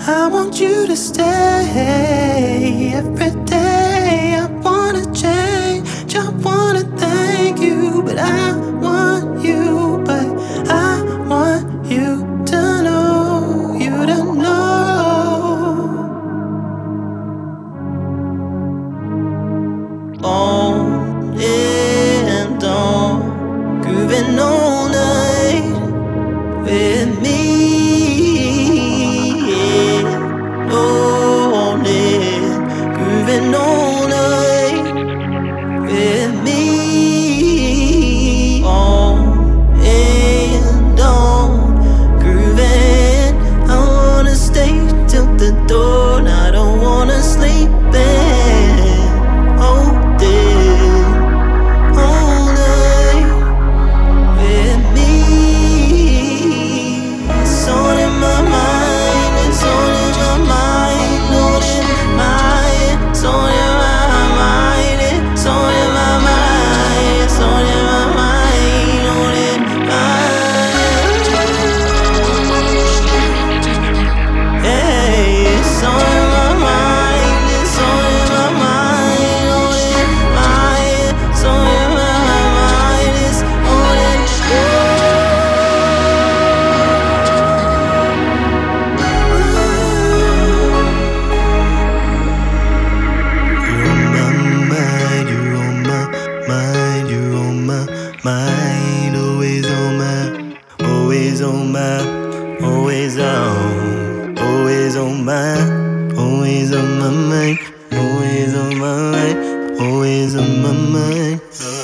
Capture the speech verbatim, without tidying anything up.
I want you to stay every day. I wanna change, I wanna thank you, but I want you, but I want you to know, you to know. On and on, grooving all night with me, yeah. On and grooving all night with me. On and on, grooving. I wanna stay till the dawn. I don't wanna sleep in. Oh, day, all night with me. It's all in my mind, it's all in my mind, all in my, it's all in my mind, it's all in my mind, it's all in my mind, all in mine. Hey, it's all in my mind, it's all in my mind, all in mine, it's all in my mind, it's all in You're on my mind, you're on my mind, you're on my mind, always on my, always on my, always on, always on my, always on my mind, always on my mind, always on my mind.